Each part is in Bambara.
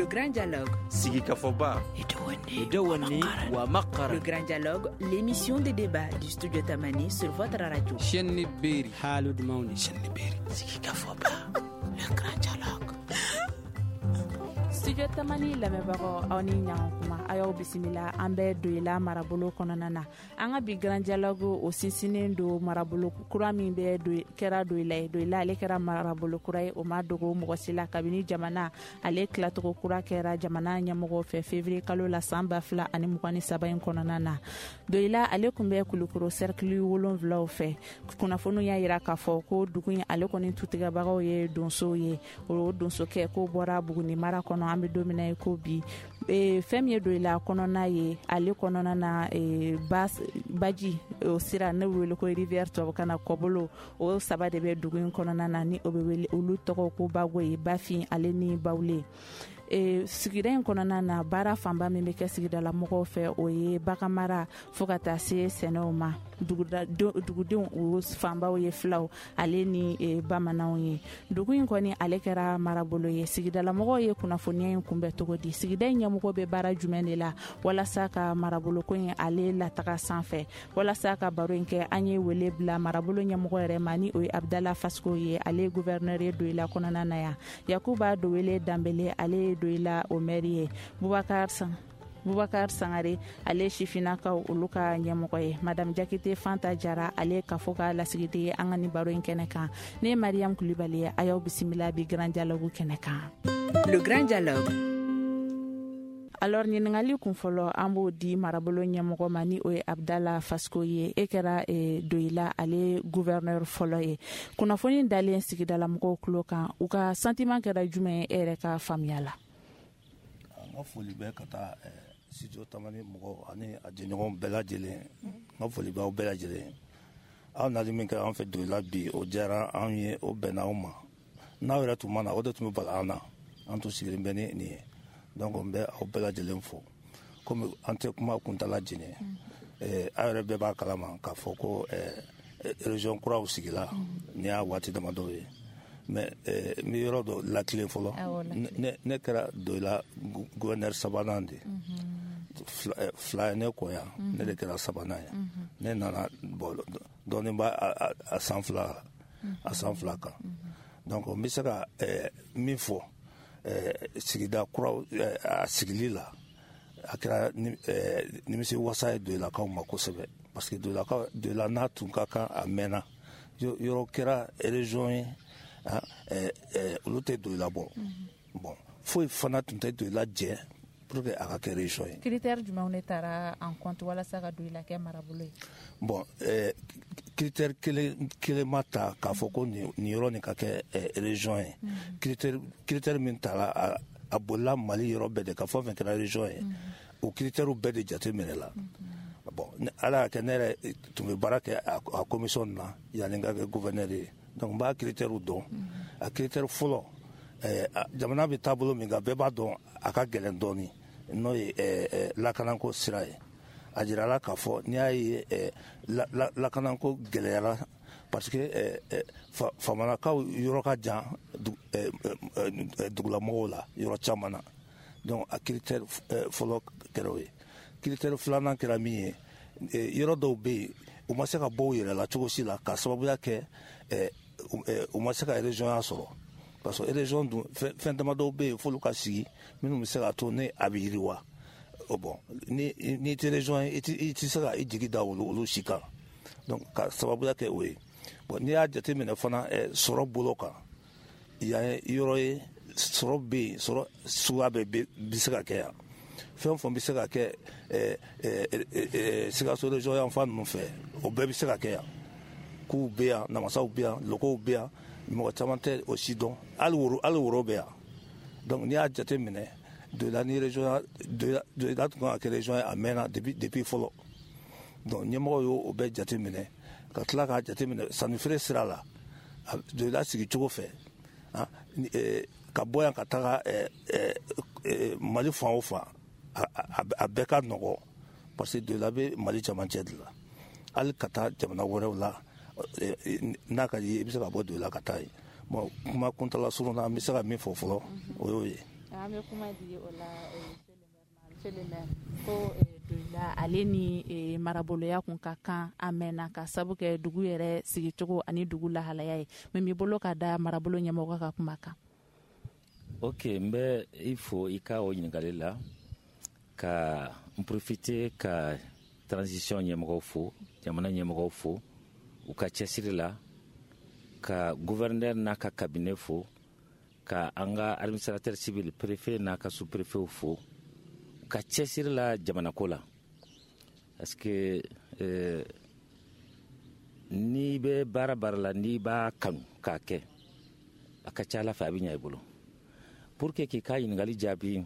grand dialogue. Sigika Foba. Idawani wa Makara. Le grand dialogue, l'émission de débat du studio Tamani sur votre radio. Chenni Beri. Halud Mauni. Chenni Beri. Sigika Foba. Le grand dialogue. Studio Tamani lamɛbagaw aw ni ɲankuma a y'aw bisimila an bɛ doyila marabolo kɔnɔna na an ka bi grand dialogue o sinsinnen do marabolo kura min bɛ kɛra doyila ye doyila ale kɛra marabolo kura ye o ma dogo mɔgɔ si la kabini jamana ale tilacogo kura kɛra jamana ɲɛmɔgɔw fɛ février kalo la san 2023 in kɔnɔna na doyila ale kun bɛ kulukoro cercle 7 fɛ kunnafoniw y'a yira k'a fɔ ko dugu in ale kɔni tutigɛbagaw ye donsow ye o donsokɛ ko bɔra Buguni mara kɔnɔ an bɛ don min na ko bi fɛn min ye doyila kɔnɔna ye ale kɔnɔna na baji o sira ne wele ko rivière tubabukan na kɔbolo o saba de bɛ dugu in kɔnɔna na ni o bɛ wele olu tɔgɔ ko Bagoye Bafin ale ni Bawule sigida in kɔnɔna na baara fanba min bɛ kɛ sigidala mɔgɔw fɛ o ye baganmara fo ka taa se sɛnɛw ma dugudenw o fanbaw ye filaw ale ni bamananw ye dugu in kɔni ale kɛra marabolo ye sigidala mɔgɔw ye kunnafoniya in kunbɛ cogo di sigida in ɲɛmɔgɔ bɛ baara jumɛn de la walasa ka marabolo ko in ale lataga sanfɛ walasa ka baro in kɛ an ye wele bila marabolo ɲɛmɔgɔ yɛrɛ ma ni o ye Abdala Fasko ye ale ye gouverneur ye doyila kɔnɔna na yan Yakuba Dowele Dambele ale ye doyila o maire ye Bubakar Sangare ale sifinakaw olu ka ɲɛmɔgɔ ye Madame Jakite Fanta Jara ale ka fɔ ka lasigiden ye an ka ni baro in kɛnɛ kan ne ye Mariam Kulibali ye a y'aw bisimila bi grand dialogue kɛnɛ kan. Le grand dialogue. Alors ɲiningali kun fɔlɔ an b'o di marabolo ɲɛmɔgɔ ma ni o ye Abdala Fasko ye e kɛra doyila ale gouverneur fɔlɔ ye kunnafoni dalen sigidala mɔgɔw tulo kan u ka sentiment kɛra jumɛn ye e yɛrɛ ka faamuya la. An ka foli bɛ ka taa studio Tamani mɔgɔw ani a jɛɲɔgɔn bɛɛ lajɛlen n ka foli bɛ aw bɛɛ lajɛlen aw nali min kɛra an fɛ doyila bi o diyara anw ye o bɛnna aw ma n'aw yɛrɛ tun ma na o de tun bɛ bala an na an tun sigilen bɛ ni nin ye donc n bɛ aw bɛɛ lajɛlen fo komi an tɛ kuma kuntala jɛnɛ aw yɛrɛ bɛɛ b'a kalama k'a fɔ ko région kuraw sigila ni y'a waati damadɔ ye mais n bɛ yɔrɔ dɔ latilen fɔlɔ ne kɛra doyila gouverneur sabanan de fila ye ne kɔ yan ne de kɛra sabanan ye ne nana dɔɔnin b'a a san fila kan donc n bɛ se ka min fɔ sigida kuraw a sigili la a kɛra nimisi wasa ye doyilakaw ma kosɛbɛ parce que doyila n'a tun ka kan a mɛnna yɔrɔ kɛra région ye olu tɛ doyila bɔ bon foyi fana tun tɛ doyila jɛ pour que a ka kɛ région ye. Critère jumɛnw de taara en compte walasa ka doyila kɛ marabolo ye. Bon critère kelen ma ta k'a fɔ ko nin yɔrɔ nin ka kɛ région ye critère min taara a bolila Mali yɔrɔ bɛɛ de ka fɔ fɛn kɛra région ye o critère bɛɛ de jate minɛ la bon ala y'a kɛ ne yɛrɛ tun bɛ baara kɛ a commission na yanni n ka kɛ gouverneur ye donc n b'a critère dɔn a critère fɔlɔ jamana bɛ taabolo min kan bɛɛ b'a dɔn a ka gɛlɛn dɔɔnin n'o ye lakanako sira ye a jirala k'a fɔ n'i y'a ye lakanako gɛlɛyara parce que famanakaw yɔrɔ ka jan dugulamɔgɔw la yɔrɔ caman na donc a critère fɔlɔ kɛra o ye critère filanan kɛra min ye yɔrɔ dɔw bɛ yen u ma se ka bɔ u yɛrɛ la cogo si la k'a sababuya kɛ u ma se ka région sɔrɔ parce que région dun fɛn damadɔw bɛ yen f'olu ka sigi minnu bɛ se k'a to ne a bɛ yiriwa bon ni tɛ région ye i tɛ se ka i jigi da olu si kan donc ka sababuya kɛ o ye bon n'i y'a jateminɛ fana sɔrɔ bolo kan yan ye yɔrɔ ye sɔrɔ bɛ yen sɔrɔ suguya bɛ se ka kɛ yan fɛn o fɛn bɛ se ka kɛ Sikaso région yan fan ninnu fɛ o bɛɛ bɛ se ka kɛ yan kuw bɛ yan namasaw bɛ yan lɔgɔw bɛ yan mɔgɔ caman tɛ o si dɔn hali woro bɛ yan donc n'i y'a jateminɛ doyila ni région doyila tun kan ka kɛ région ye a mɛnna depuis fɔlɔ donc ɲɛmɔgɔw y'o bɛɛ jateminɛ ka tila k'a jateminɛ sannifeere sira la doyila sigi cogo fɛ ka bɔ yan ka taga Mali fan o fan a bɛɛ ka nɔgɔ parce que doyila bɛ Mali camancɛ de la hali ka taa jamana wɛrɛw la n'a ka di i bɛ se ka bɔ doyila ka taa yen bon kuma kuntala surun na an bɛ se ka min fɔ fɔlɔ o y'o ye. an bɛ kuma di o la ko Doila ale ni maraboloya kun ka kan a mɛnna ka sabu kɛ dugu yɛrɛ sigicogo ani dugu lahalaya ye mais b'i bolo ka da marabolo ɲɛmɔgɔ ka kuma kan. Ok, n bɛ i fo i ka o ɲininkali la ka n profiter ka transition ɲɛmɔgɔw fo, jamana ɲɛmɔgɔw fo u ka cɛsiri la, ka gouverneur n'a ka cabinet fo, ka an ka administrateur civil préfet n'a ka sous-préfet fo, ka cɛsiri la jamanako la parce que n'i bɛ baara la n'i b'a kanu k'a kɛ a ka ca Ala fɛ a bɛ ɲɛ i bolo. Pour que k'i ka ɲininkali jaabi,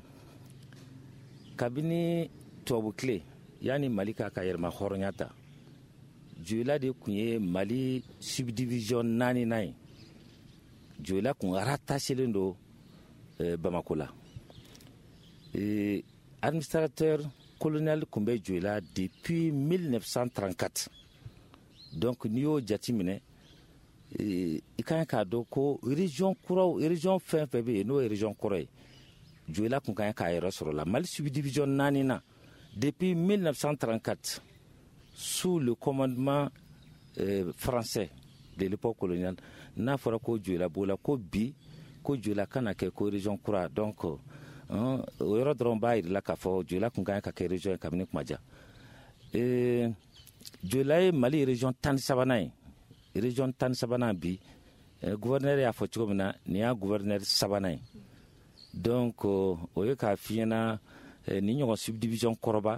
kabini tubabu tile yani Mali k'a ka yɛrɛma hɔrɔnya ta, Doila de kun ye Mali subdivision 4nan ye. Doila kun rattachelen don Bamako la. Administrateur colonial kun bɛ Doila depuis 1934. Donc n'i y'o jati minɛ, i kan k'a dɔn ko région kuraw, région fɛn fɛn bɛ yen n'o ye région kɔrɔ ye, Doila kun kan k'a yɛrɛ sɔrɔ la. Mali subdivision 4nan depuis 1934 sous le commandement français de l'époque coloniale, n'a fɔra ko Doila b'o la, ko bi ko Doila kana kɛ ko région kura. Donc o yɔrɔ dɔrɔn b'a yira la k'a fɔ Doila kun kan ka kɛ région ye kabini kuma ja. Doila ye Mali région 13nan ye. Région 13nan bi gouverneur y'a fɔ cogo min na, nin y'a gouverneur 3nan ye. Donc o ye k'a f'i ɲɛna ni ɲɔgɔn subdivision kɔrɔba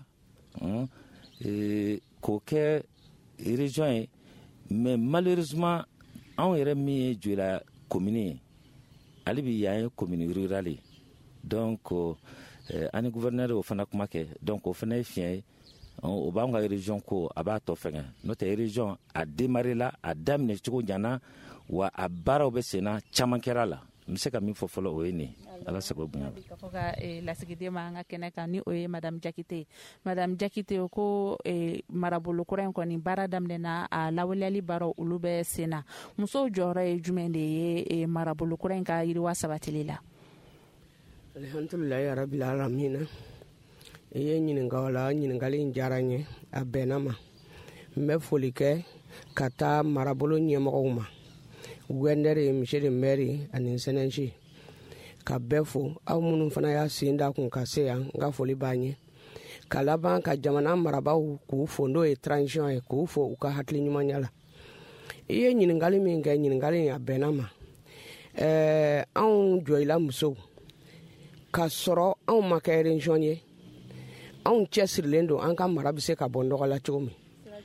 k'o kɛ région ye, mais malheureusement anw yɛrɛ min ye Doila commune ye, ale bi yan ye commune rurale ye. Donc ani gouverneur o fana kuma kɛ, donc o fana ye fiɲɛ ye, o b'an ka région ko a b'a tɔ fɛngɛ. N'o tɛ région a démarré la, a daminɛ cogo ɲana, wa a baaraw bɛ senna caman kɛra la. N bɛ se ka min fɔ fɔlɔ o ye nin Ala sago bonya. Ka fɔ ka lasigiden ma an ka kɛnɛ kan ni o ye Madame Jakite. Madame Jakite ko marabolo kura in kɔni baara daminɛna, a lawaleyali baaraw olu bɛ senna. Musow jɔyɔrɔ ye jumɛn de ye marabolo kura in ka yiriwa sabatili la? Alhamdulilahi rabbil alamin. I ye ɲininka o la, ɲininkali in diyara n ye, a bɛnna ma. N bɛ foli kɛ ka taa marabolo ɲɛmɔgɔw ma, gouverneur ye, monsieur le maire ani sɛnɛnsi, ka bɛɛ fo. Aw minnu fana y'a sen da kun ka se yan, n ka foli b'a ɲɛ. Ka laban ka jamana marabaw k'u fo, n'o ye transition ye, k'u fo u ka hakili ɲumanya la. I ye ɲininkali min kɛ, ɲininkali in a bɛnna ma. Anw Doila musow ka sɔrɔ anw ma kɛ région ye, anw cɛsirilen don an ka mara bɛ se ka bɔ nɔgɔ la cogo min.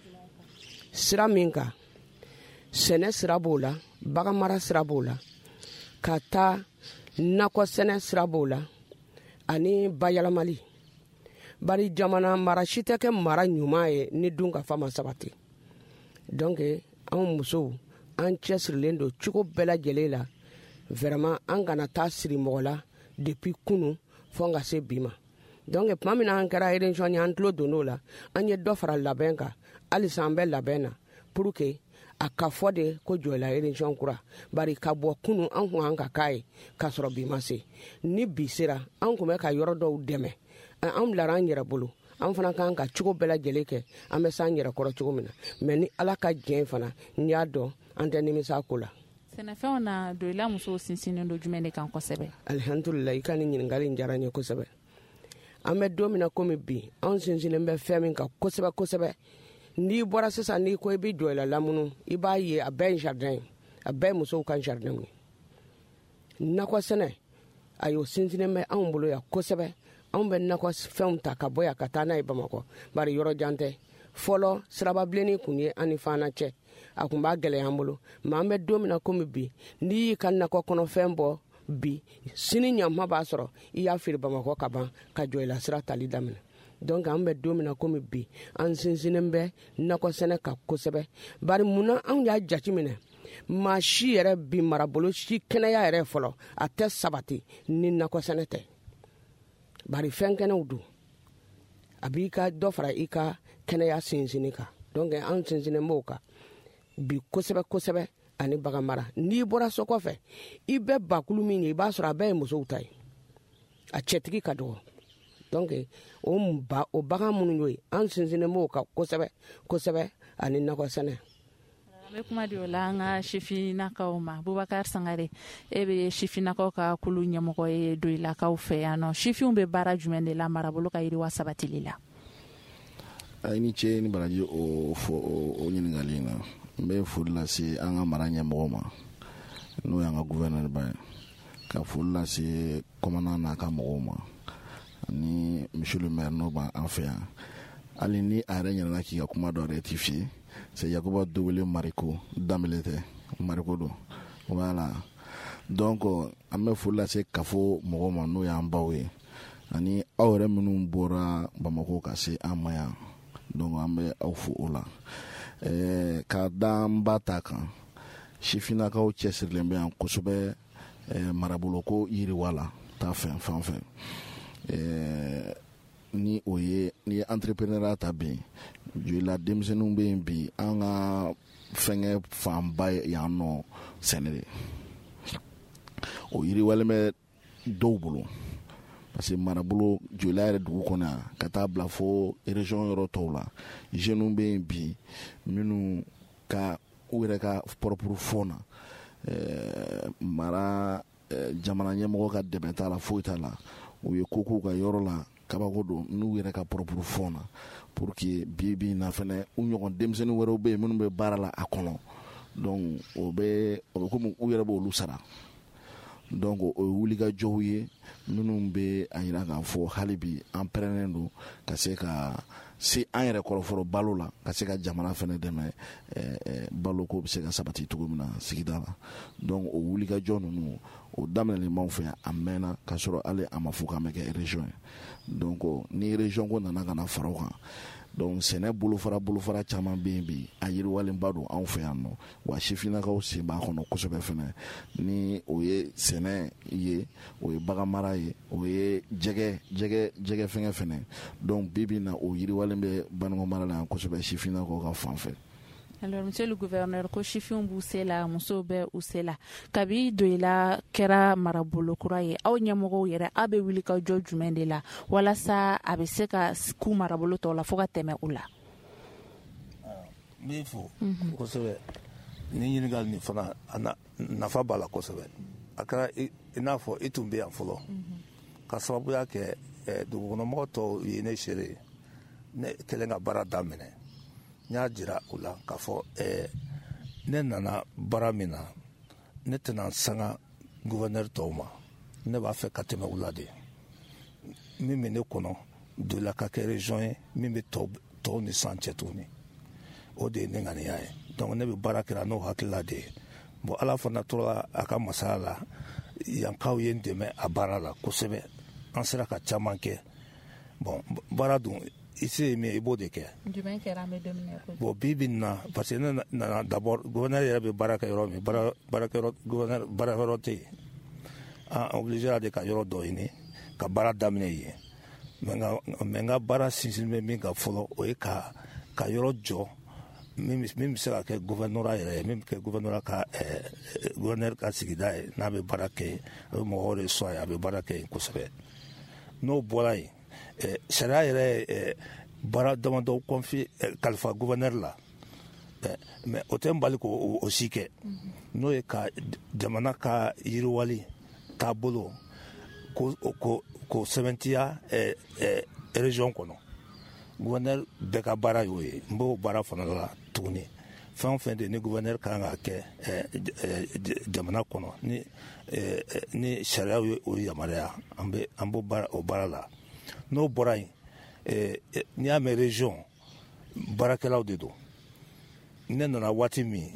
Sira min kan, sɛnɛ sira b'o la, bagan mara sira b'o la, ka taa nakɔ sɛnɛ sira b'o la, ani bayɛlɛmali. Bari jamana mara si tɛ kɛ mara ɲuman ye ni dun ka fa ma sabati. Donc anw musow an cɛsirilen don cogo bɛɛ lajɛlen la, vraiment an kana taa siri mɔgɔ la depuis kunu fo ka se bi ma. Donc tuma min na an kɛra région ye, an tulo donn'o la, an ye dɔ fara labɛn kan, halisa an bɛ labɛn na pour que a ka fɔ de ko Doila région kura. Bari ka bɔ kunu an kun an ka k'a ye k'a sɔrɔ bi ma se. Ni bi sera an kun bɛ ka yɔrɔ dɔw dɛmɛ, an bilara an yɛrɛ bolo, an fana kan ka cogo bɛɛ lajɛlen kɛ, an bɛ s'an yɛrɛ kɔrɔ cogo min na. Mais ni Ala ka diɲɛ fana, n y'a dɔn an tɛ nimisa ko la. Sɛnɛfɛnw na Doila musow sinsinnen don jumɛn de kan kosɛbɛ? Alhamdulilahi, i ka ni ɲininkali in diyara n ye kosɛbɛ. An bɛ don min na komi bi, an sinsinnen bɛ fɛn min kan kosɛbɛ kosɛbɛ. N'i bɔra sisan n'i ko i bɛ Doila lamunu, i b'a ye a bɛɛ ye jardin ye, a bɛɛ ye musow ka jardin ye. Nakɔ sɛnɛ a y'o sinsinnen bɛ anw bolo yan kosɛbɛ. Anw bɛ nakɔ fɛnw ta ka bɔ yan ka taa n'a ye Bamakɔ, bari yɔrɔ jan tɛ. Fɔlɔ sirababilenni kun ye an ni Fana cɛ, a kun b'a gɛlɛya an bolo. Mais an bɛ don min na komi bi, n'i y'i ka nakɔ kɔnɔfɛn bɔ bi, sini ɲama b'a sɔrɔ i y'a feere Bamakɔ ka ban ka Doila sira tali daminɛ. Donc an bɛ don min na komi bi, an sinsinnen bɛ nakɔ sɛnɛ kan kosɛbɛ. Bari munna anw y'a jati minɛ, maa si yɛrɛ bi marabolo si kɛnɛya yɛrɛ fɔlɔ a tɛ sabati ni nakɔ sɛnɛ tɛ. Bari fɛn kɛnɛw don, a b'i ka dɔ fara i ka kɛnɛya sinsinni kan. Donc an sinsinnen b'o kan bi kosɛbɛ kosɛbɛ, ani bagan mara. N'i bɔra so kɔfɛ, i bɛ bakulu min ye i b'a sɔrɔ a bɛɛ ye musow ta ye. a cɛtigi ka dɔgɔ donc o bagan minnu y'o ye an sinsinnen b'o kan kosɛbɛ ani nakɔ sɛnɛ. An bɛ kuma de o la an ka sifinnakaw ma. Bubakari Sangare, e bɛ sifinnakaw ka kulu ɲɛmɔgɔ ye Doyilakaw fɛ yan nɔ. Sifinw bɛ baara jumɛn de la marabolo ka yiriwa sabatili la? A ni ce ni baraji o ɲininkali in na n bɛ foli lase an ka mara ɲɛmɔgɔ ma n'o y'an ka gouverneur ba ye, ka foli lase commandant n'a ka mɔgɔw ma ani monsieur le maire n'o b'an fɛ yan. Hali ni a yɛrɛ ɲinɛna k'i ka kuma dɔ rectifier, c'est Yakuba Dogele Mariko Dambele tɛ, Mariko don, voilà. Donc an bɛ foli lase kafo mɔgɔw ma n'o y'an baw ye ani aw yɛrɛ minnu bɔra Bamako ka se an ma yan, donc an bɛ aw fo o la. Ka da n ba ta kan, sifinnakaw cɛsirilen bɛ yan kosɛbɛ maraboloko yiriwa la ta fan fɛ. Ni o ye entrepreneur ta bi Joyila denmisɛnninw bɛ yen bi an ka fɛngɛ fanba yan nɔ sɛnɛ de. O yiriwalen bɛ dɔw bolo parce que marabolo Joyila yɛrɛ dugu kɔnɔ yan ka taa bila fo région yɔrɔ tɔw la, jeunes bɛ yen bi minnu ka u yɛrɛ ka propre fond na mara jamana ɲɛmɔgɔ ka dɛmɛ t'a la, foyi t'a la. U ye koko ka yɔrɔ la kabako don n'u yɛrɛ ka propre fond na pour que bi na fɛnɛ u ɲɔgɔn denmisɛnnin wɛrɛw bɛ yen minnu bɛ baara la a kɔnɔ, donc o bɛ komi u yɛrɛ b'olu sara, donc o ye wulikajɔw ye minnu bɛ a yira k'a fɔ hali bi an pɛrɛnnen don ka se ka se an yɛrɛ kɔrɔfɔlɔ balo la, ka se ka jamana fɛnɛ dɛmɛ balo ko bɛ se ka sabati cogo min na sigida la. Donc o wulikajɔ ninnu o daminɛlen b'anw fɛ yan a mɛnna ka sɔrɔ hali a ma fɔ k'an bɛ kɛ région ye. Donc ni région ko nana ka na fara o kan, donc sɛnɛ bolofara caman bɛ yen bi a yiriwalenba don anw fɛ yan nɔ, wa sifinnakaw sen b'a kɔnɔ kosɛbɛ fɛnɛ. Ni o ye sɛnɛ ye, o ye bagan mara ye, o ye jɛgɛ fɛngɛ fɛnɛ, donc bi na o yiriwalen bɛ Banikɔ mara la yan kosɛbɛ sifinnakaw ka fan fɛ. Alors, monsieur le gouverneur, ko sifinw b'u se la, musow bɛ u se la. Kabi Doyila kɛra marabolo kura ye, aw ɲɛmɔgɔw yɛrɛ aw bɛ wuli ka jɔ jumɛn de la walasa a bɛ se ka ku marabolo tɔw la fo ka tɛmɛ u la? N b'i fo kosɛbɛ, ni ɲininkali nin fana nafa b'a la kosɛbɛ. A kɛra i n'a fɔ i tun bɛ yan fɔlɔ ka sababuya kɛ dugukɔnɔmɔgɔ tɔw ye ne seere ne kɛlen ka baara daminɛ. N y'a jira u la k'a fɔ ne nana baara min na ne tɛna sanga gouverneur tɔw ma, ne b'a fɛ ka tɛmɛ u la de. Min bɛ ne kɔnɔ Doyila ka kɛ région ye min bɛ tɔw ni san cɛ tuguni, o de ye ne ŋaniya ye. Donc ne bɛ baara kɛra n'o hakilila de ye. Bon Ala fana tora a ka masaya la, yankaw ye n dɛmɛ a baara la kosɛbɛ, an sera ka caman kɛ. Bon baara dun i se ye min ye i b'o de kɛ. Jumɛn kɛra an bɛ don min na ko? Bon bi na parce que ne nana d'abord gouverneur yɛrɛ bɛ baara kɛ yɔrɔ min, gouverneur baara yɔrɔ tɛ yen, an obligé de ka yɔrɔ dɔ ɲini ka baara daminɛ yen. Mais n ka baara sinsin bɛ min kan fɔlɔ o ye ka yɔrɔ jɔ min bɛ se ka kɛ gouverneur yɛrɛ ye, min bɛ kɛ gouverneur ka sigida ye, n'a bɛ baara kɛ a bɛ mɔgɔw de sɔn yen, a bɛ baara kɛ yen kosɛbɛ. N'o bɔra yen, sariya yɛrɛ ye baara damadɔ kalifa gouverneur la, mais o tɛ n bali k'o si kɛ, n'o ye ka jamana ka yiriwali taabolo ko sɛbɛntiya région kɔnɔ. Gouverneur bɛɛ ka baara y'o ye, n b'o baara fana la tuguni. Fɛn o fɛn de ni gouverneur kan ka kɛ jamana kɔnɔ ni sariya ye o yamaruya, an b'o o baara la. N'o bɔra yen, n'i y'a mɛn région baarakɛlaw de don. Ne nana waati min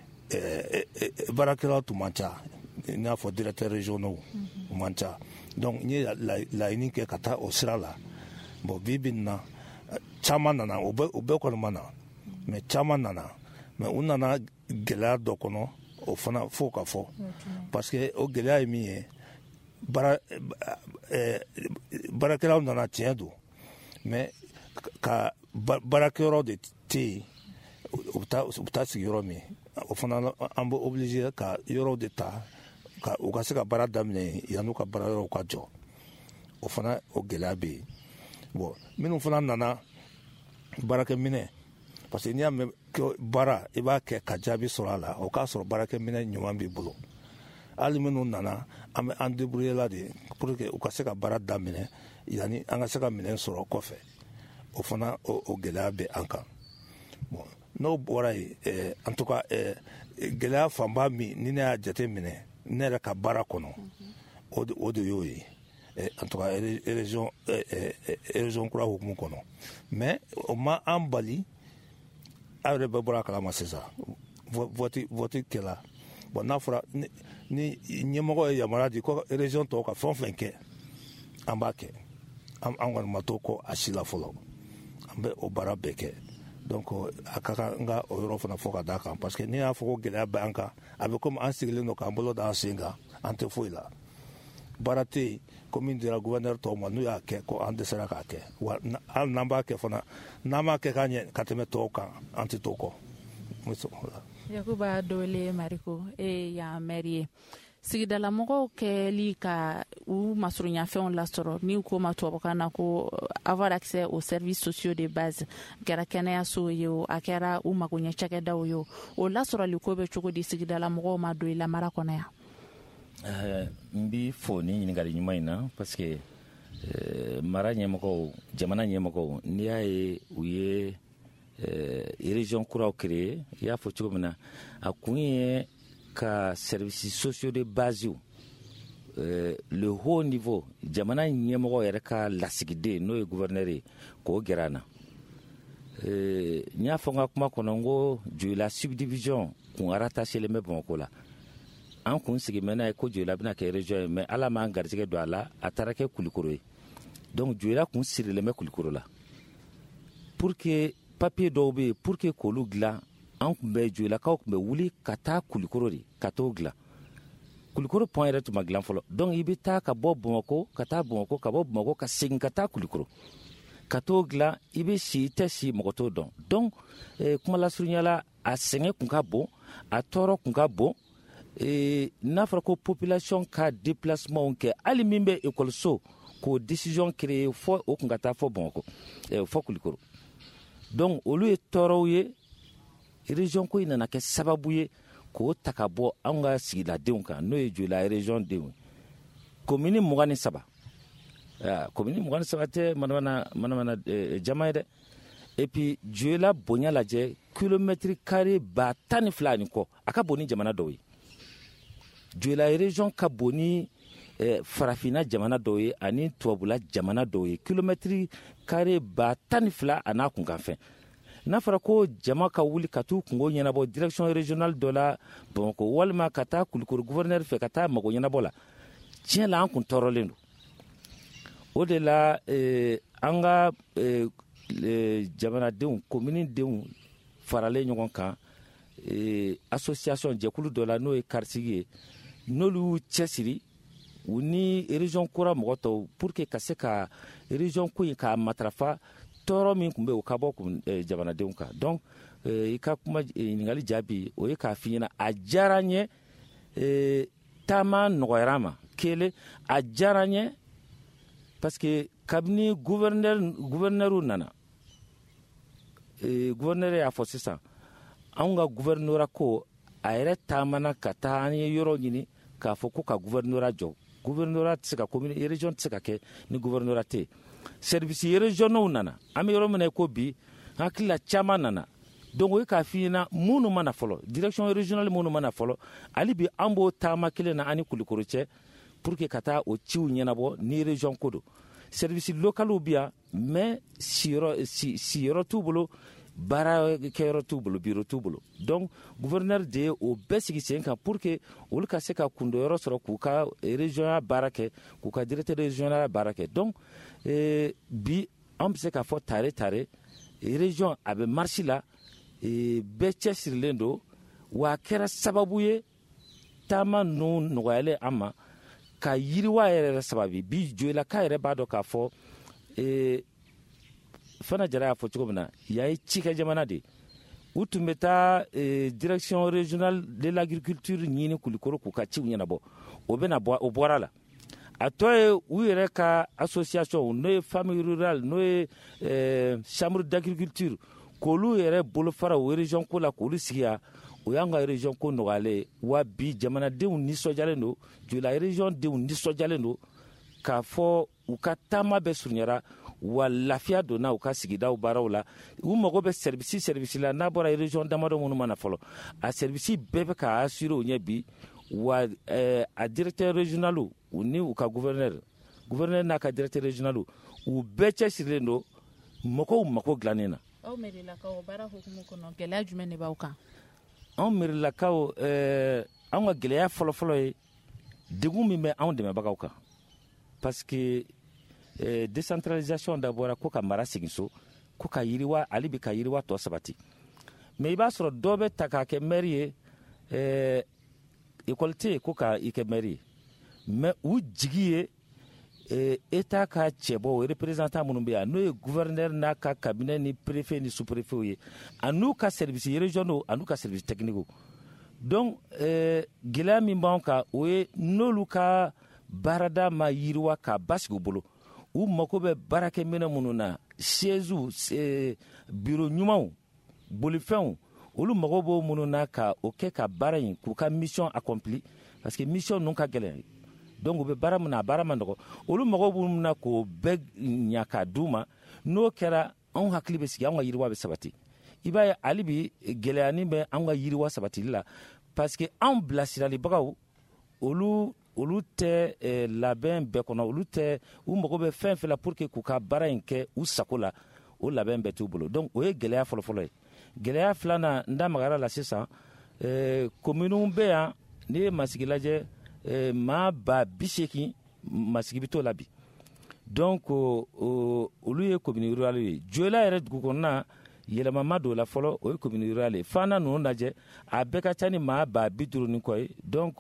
baarakɛlaw tun man ca, i n'a fɔ directeur régionaux u man ca, donc n ye laɲini kɛ ka taa o sira la. Bon bi na caman nana, o bɛɛ kɔni ma na, mais caman nana, mais u nana gɛlɛya dɔ kɔnɔ, o fana fo ka fɔ, parce que o gɛlɛya ye min ye baarakɛlaw nana tiɲɛ don, mais ka baarakɛyɔrɔ de tɛ yen, u bɛ taa sigi yɔrɔ min, o fana an bɛ obligé ka yɔrɔw de ta u ka se ka baara daminɛ yan'u ka baara yɔrɔw ka jɔ. o fana o gɛlɛya bɛ yen bon minnu fana nana baarakɛminɛ parce que n'i y'a mɛn baara i b'a kɛ ka jaabi sɔrɔ a la o k'a sɔrɔ baarakɛminɛ ɲuman b'i bolo hali minnu nana an bɛ an débrouiller la de pour que u ka se ka baara daminɛ yanni an ka se ka minɛn sɔrɔ kɔfɛ o fana o gɛlɛya bɛ an kan bon n'o bɔra yen en tout cas gɛlɛya fanba min ni ne y'a jate minɛ ne yɛrɛ ka baara kɔnɔ o de y'o ye en tout cas région kura hukumu kɔnɔ mais o ma an bali aw yɛrɛ bɛɛ bɔra a kalama sisan vote kɛla bon n'a fɔra ni ɲɛmɔgɔ ye yamaruya di ko région tɔw ka fɛn o fɛn kɛ an b'a kɛ an kɔni ma to kɔ a si la fɔlɔ an bɛ o baara bɛɛ kɛ donc a ka kan n ka o yɔrɔ fana fɔ ka d'a kan parce que n'i y'a fɔ ko gɛlɛya bɛ an kan a bɛ komi an sigilen don k'an bolo da an sen kan an tɛ foyi la baara tɛ yen ko min dira gouverneur tɔw ma n'u y'a kɛ ko an dɛsɛra k'a kɛ wa hali n'an b'a kɛ fana n'an m'a kɛ k'a ɲɛ ka tɛmɛ tɔw kan an tɛ to kɔ. Yakuba Dole Mariko y'an maire ye sigidalamɔgɔw kɛli ka u masurunyafɛnw lasɔrɔ ni ko ma tubabukan na ko avoir accès aux services sociaux de base kɛra kɛnɛyaso ye o a kɛra u magoɲɛ cakɛdaw ye o lasɔrɔli ko bɛ cogo di sigidalamɔgɔw ma don i la mara kɔnɔ yan. N bi fɔ ni ɲininkali ɲuman in na parce que mara ɲɛmɔgɔw jamana ɲɛmɔgɔw n'i y'a ye u ye région kuraw créé i y'a fɔ cogo min na a kun ye ka services sociaux de base le haut niveau jamana ɲɛmɔgɔ yɛrɛ ka lasigiden n'o ye gouverneur ye k'o gɛrɛ an na n y'a fɔ n ka kuma kɔnɔ n ko Joyila subdivision kun rattachelen bɛ Bamakɔ la an kun sigi mɛ n'a ye ko Joyila bɛna kɛ région ye mais ala m'an garijɛgɛ don a la a taara kɛ Kulikoro ye donc Joyila kun sirilen bɛ Kulikoro la pour que papier dɔw bɛ yen pour que k'olu dilan an kun bɛ Joyilakaw kun bɛ wuli ka taa Kulikoro de ka t'o dilan Kulikoro pont yɛrɛ tun ma dilan fɔlɔ donc i bɛ taa ka bɔ Bamakɔ ka taa Bamakɔ ka bɔ Bamakɔ ka segin ka taa Kulikoro ka t'o dilan i bɛ si i tɛ si mɔgɔ t'o dɔn donc kuma lasurunya la a sɛgɛn kun ka bon a tɔɔrɔ kun ka bon n'a fɔra ko population ka déplacement kɛ hali min bɛ école k'o décision créer fɔ o kun ka taa fɔ Bamakɔ fɔ Kulikoro donc olu ye tɔɔrɔw ye région ko in nana kɛ sababu ye k'o ta ka bɔ an ka sigidadenw kan n'o ye Joyila région denw commune 23 commune 23 tɛ manamana jama ye dɛ et puis Joyila bonya lajɛ kilomètre carré 12 ani kɔ a ka bon ni jamana dɔw ye Joyila région ka bon ni farafina jamana dɔw ye ani tubabula jamana dɔw ye kilomètre carré 12 a n'a kunkanfɛn n'a fɔra ko jama ka wuli ka t'u kungo ɲɛnabɔ direction régionale dɔ la Bamakɔ walima ka taa Kulikoro gouverneur fɛ ka taa mago ɲɛnabɔ la tiɲɛ la an kun tɔɔrɔlen don o de la an ka jamanadenw commune denw faralen ɲɔgɔn kan association jɛkulu dɔ la n'o ye karisigi ye n'olu cɛsiri u ni région kura mɔgɔ tɔw pour que ka se ka région ko in k'a matarafa tɔɔrɔ min tun bɛ o ka bɔ jamanadenw kan donc i ka kuma ɲininkali jaabi o ye k'a f'i ɲɛna a diyara n ye taama nɔgɔyara ma kelen a diyara n ye parce que kabini gouverneur nana gouverneur y'a fɔ sisan anw ka gouverneur ko a yɛrɛ taamana ka taa an ye yɔrɔ ɲini k'a fɔ ko ka gouverneur jɔ gouverneur tɛ se ka commune région tɛ se ka kɛ ni gouverneur tɛ yen service régionaux nana an bɛ yɔrɔ min na ko bi hakilila caman nana donc o ye k'a f'i ɲɛna minnu mana fɔlɔ direction régionale minnu mana fɔlɔ hali bi an b'o taama kelen na ani Kulikoro cɛ pour que ka taa o ciw ɲɛnabɔ ni région ko don service locaux bi yan mais siyɔrɔ t'u bolo baara kɛyɔrɔ t'u bolo bureau t'u bolo donc gouverneur de ye o bɛɛ sigi sen kan pour que olu ka se ka kundoyɔrɔ sɔrɔ k'u ka région baara kɛ k'u ka directeur régional baara kɛ donc bi an bɛ se k'a fɔ tare région a bɛ marche la bɛɛ cɛsirilen don wa a kɛra sababu ye taama ninnu nɔgɔyalen an ma ka yiriwa yɛrɛ sababu bi Joyilaka yɛrɛ b'a dɔn k'a fɔ Fana Jara y'a fɔ cogo min na yan ye cikɛ jamana de u tun bɛ taa direction régionale de l'agriculture ɲini Kulikoro k'u ka ciw ɲɛnabɔ o bɛna bɔ o bɔra la a tɔ ye u yɛrɛ ka association n'o ye famille rurale n'o ye chambre d'agriculture k'olu yɛrɛ bolofara o région ko la k'olu sigi yan o y'an ka région ko nɔgɔyalen wa bi jamanadenw nisɔndiyalen don Diola région denw nisɔndiyalen don k'a fɔ u ka taama bɛɛ surunyara wa lafiya donna u ka sigidaw baaraw la u mago bɛ service la n'a bɔra région damadɔ minnu ma na fɔlɔ a service bɛɛ bɛ ka assurer o ɲɛ bi wa a directeur régional u ni u ka gouverneur n'a ka directeur régional u bɛɛ cɛsirilen don mɔgɔw mago dilannen na. aw merilakaw baara hukumu kɔnɔ gɛlɛya jumɛn de b'aw kan? anw merilakaw anw ka gɛlɛya fɔlɔfɔlɔ ye degun min bɛ anw dɛmɛbagaw kan parce que décentralisation d'abord ko ka mara segin so ko ka yiriwa ali bi ka yiriwa tɔ sabati mais i b'a sɔrɔ dɔ bɛ ta k'a kɛ maire ye école tɛ yen ko ka i kɛ maire ye mais u jigi ye État ka cɛbɔ o représentant minnu bɛ yan n'o ye gouverneur n'a ka cabinet ni préfet ni sous-préfet ye a n'u ka service régionaux a n'u ka service technique donc gɛlɛya min b'anw kan o ye n'olu ka baarada ma yiriwa ka basigi u bolo u mago bɛ baarakɛminɛ minnu na sièges bureau ɲumanw bolifɛnw olu mago b'o minnu na ka o kɛ ka baara in k'u ka mission accompli parce que mission ninnu ka gɛlɛn donc u bɛ baara min na a baara ma nɔgɔ olu mago b'u min na k'o bɛɛ ɲa ka d'u ma n'o kɛra anw hakili bɛ sigi anw ka yiriwa bɛ sabati i b'a ye hali bi gɛlɛyanin bɛ anw ka yiriwa sabatili la parce que anw bilasiralibagaw olu tɛ labɛn bɛɛ kɔnɔ olu tɛ u mago bɛ fɛn fɛn la pour que k'u ka baara in kɛ u sago la o labɛn bɛɛ t'u bolo donc o ye gɛlɛya fɔlɔfɔlɔ ye gɛlɛya filanan n da magara la sisan kominiw bɛ yan n'i ye masigi lajɛ maa ba 80 masigi bɛ t'o la bi donc olu ye komini rurale ye Diola yɛrɛ dugu kɔnɔna yɛlɛma ma don o la fɔlɔ o ye komini rurale ye fana ninnu lajɛ a bɛɛ ka ca ni maa ba 50 ni kɔ ye donc